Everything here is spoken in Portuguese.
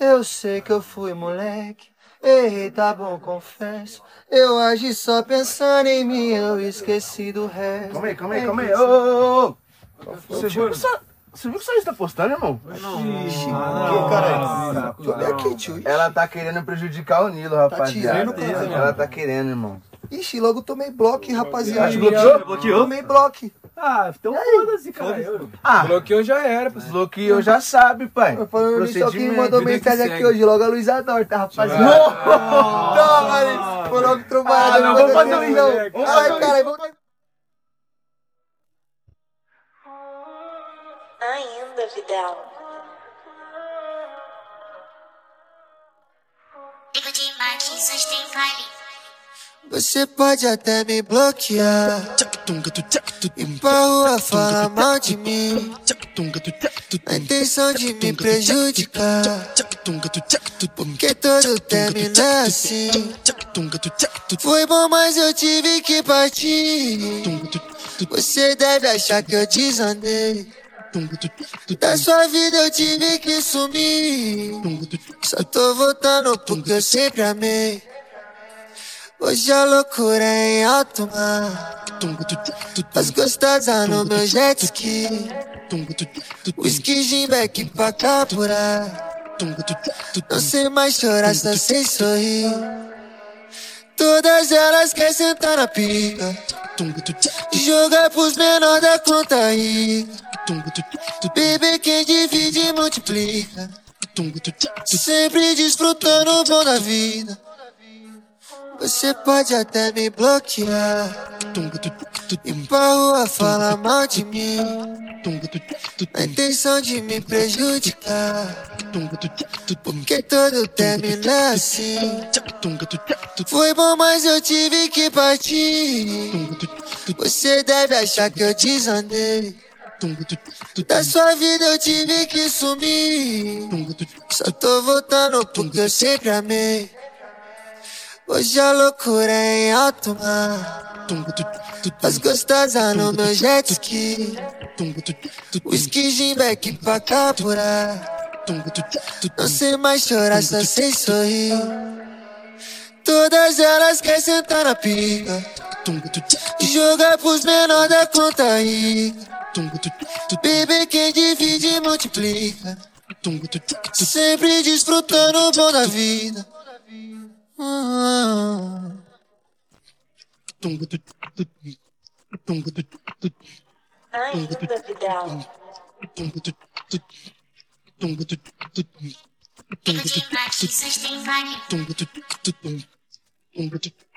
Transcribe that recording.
Eu sei que eu fui moleque, errei, tá bom, confesso. Eu agi só pensando em mim, eu esqueci do resto. Calma aí. Ô. Você viu que só está postando, irmão? Ixi, que caralho? Deixa eu ver aqui, tio. Ela tá querendo prejudicar o Nilo, rapaziada. tirando, caralho. Ela tá querendo, irmão. Ixi, logo tomei bloco, rapaziada. Te bloqueou? Bloqueou? Tomei bloco. Ah, então foda-se, cara. Bloqueou já era, pô. Bloqueou, já sabe, pai. Falando nisso, alguém mandou vida que mensagem aqui segue. hoje, logo a Luísa Dorta, rapaziada. Não, mano, foi logo trombado. não, vamos fazer um inverno. Ai, caralho, vamos... Ainda, Vidal. Ligo de Marquinhos tem vale. Você pode até me bloquear, ir pra rua falar mal de mim, na intenção de me prejudicar, porque todo término é assim. Foi bom, mas eu tive que partir. Você deve achar que eu desandei. Da sua vida eu tive que sumir. Só tô voltando porque eu sempre amei. Hoje a loucura é em alto mar, as gostosas no meu jet ski, whisky gimbeck pra carburar. Não sei mais chorar, só sei sorrir. Todas elas querem sentar na pica, jogar pros menor da conta aí. Bebê quem divide multiplica, sempre desfrutando o bom da vida. Você pode até me bloquear, ir pra rua falar mal de mim, na intenção de me prejudicar, porque todo término é assim. Foi bom, mas eu tive que partir. Você deve achar que eu desandei. Da sua vida eu tive que sumir. Só tô voltando porque eu sempre amei. Hoje a loucura é em alto mar, as gostosas no meu jet ski, whisky gimbeck pra carburar. Não sei mais chorar, só sei sorrir. Todas elas querem sentar na pica, jogar pros menor da conta aí. Bebê quem divide multiplica, sempre desfrutando o bom da vida. Ainda, Vidal. Ligo de Marquinhos tem vale.